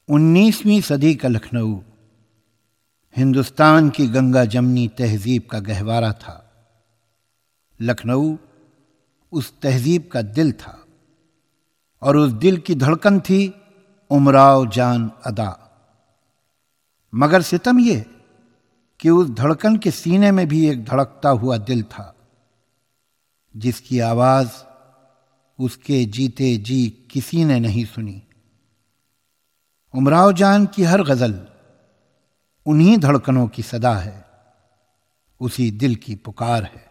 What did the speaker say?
19वीं सदी का लखनऊ हिंदुस्तान की गंगा जमनी तहजीब का गहवारा था। लखनऊ उस तहजीब का दिल था और उस दिल की धड़कन थी उमराव जान अदा। मगर सितम यह कि उस धड़कन के सीने में भी एक धड़कता हुआ दिल था, जिसकी आवाज उसके जीते जी किसी ने नहीं सुनी। उमराव जान की हर गजल उन्हीं धड़कनों की सदा है, उसी दिल की पुकार है।